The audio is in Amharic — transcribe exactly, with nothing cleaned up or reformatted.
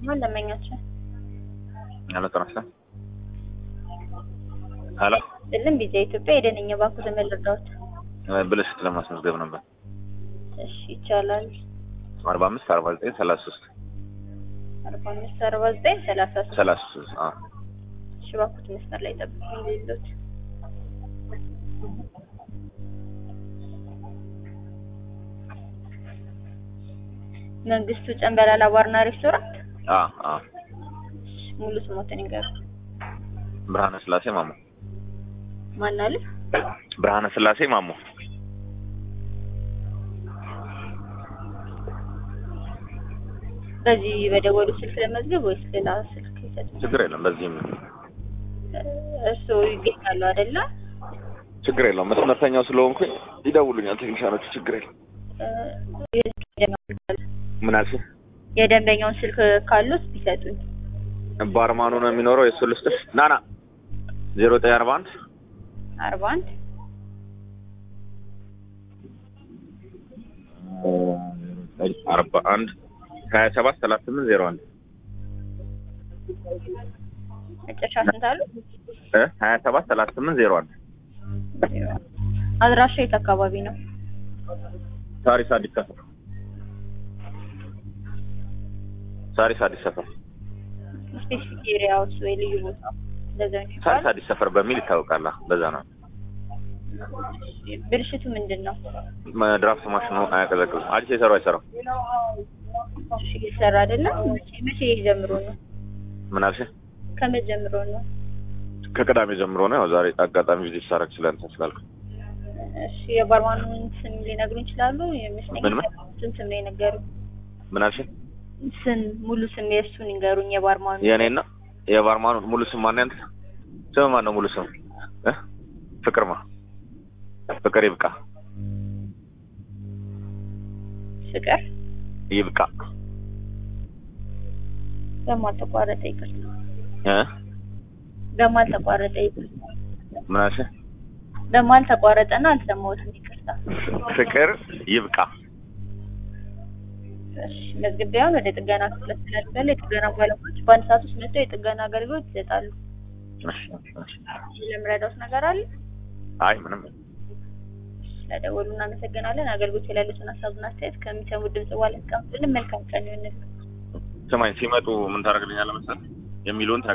ማን ለማኛቸው አለ ተነሳ ሀላ እልም ቢዛ ኢትዮጵያ የደነኛ ባንኩ ተመልርዳውት ብለሽ ለማስመዝገብ ነበር። እሺ ይቻላል። አርባ አምስት አርባ ዘጠኝ ሰላሳ ሶስት አርባ አምስት አርባ ዘጠኝ ሰላሳ ሶስት ሰላሳ ሶስት አዎ እሺ ባንኩት መስመር ላይ ጠብቁኝ ይሉት መንግስቱ ጨምበላላ ባርና ሬስቶራንት አ አ ሙሉ ስሞትን ይገር ብርሃነ ስላሴ ማሞ ማን አለ ብርሃነ ስላሴ ማሞ በዚህ በደወሉ ስልክ ለመዝገብ ወይስ ሌላ ስልክ ይሰጥ? ችግር የለም በዚህም እሱ ይገኛሉ አይደለ? ችግር የለም መስመርተኛው ስለሆንኩኝ ይደውሉኛል ቴክኒሻኖቹ ችግር የለም። ምን አልሽ? የደንበኛውን ስልክ ካሉት ቢሰጡኝ። ባርማኑ ነው የሚኖረው የሱ ልስጥሽ ናና ዜሮ ዘጠኝ አርባ አንድ አርባ አንድ አርባ አንድ ሀያ ሰባት ሰላሳ ስምንት ዜሮ አንድ መጨረሻ ስንት አሉ? እ ሀያ ሰባት ሰላሳ ስምንት ዜሮ አንድ አድራሻ የት አካባቢ ነው? ሳሪስ አዲስ ሰፈር ሳሪስ አዲስ ሰፈር ስፔሲፊክ ኤሪያውስ ወይ ልዩ ቦታ ለዛኝ ሳሪስ አዲስ ሰፈር በሚል ይታወቃል። በዛ ነው። ብልሽቱ ምንድነው? ድራፍት ማሽኑ አያቀዘቅዝም። አዲስ የሰራው አይሰራም። እሺ ይሰራ አይደለም። መቼ ጀምሮ ነው? ምን አልሽ? ከመቼ ጀምሮ ነው? ከቅዳሜ ጀምሮ ነው። ያው ዛሬ አጋጣሚ ቪዚት ሳረክ ስለንተ ስላልኩ። እሺ የባርማኑን ስም ሊነግሩኝ ይችላሉ? የምስነኝ ምን ምን ስም ስም ላይ ነገሩ ምን አልሽ? ስም ሙሉ ስም የእሱን ይንገሩኝ። የባርማኑ የኔና የባርማኑ ሙሉ ስም ማን ያንተ? ስም ማን ነው ሙሉ ስም? እ ፍቅርማ ፍቅር ይብቃ ፍቅር ይብቃ በማል ተቋረጠ ይቅርታ እ በማል ተቋረጠ ይቅርታ ምን አልሽ? በማል ተቋረጠና አልሰማሁትም ይቅርታ ፍቅር ይብቃ። እሺ መዝገቢያውን ወደ ጥገና ክፍል ስለተላከለ የጥገና ባለሙያዎች በአንድ ሰዓት ውስጥ መጥተው የጥገና አገልግሎት ይሰጣሉ። እሺ እሺ ለምረዳውስ ነገር አለ? አይ ምንም ለደወሉ እናመሰግናለን። አገልግሎት የሌሉትን ሀሳብና አስተያየት ከሚሰሙት ድምጽ በኋላ እስካሁን መልካም ቀን ይሁንልን። ሰማኝ ሲመጡ ምን ታደርግልኛለህ መሰለህ የሚሉን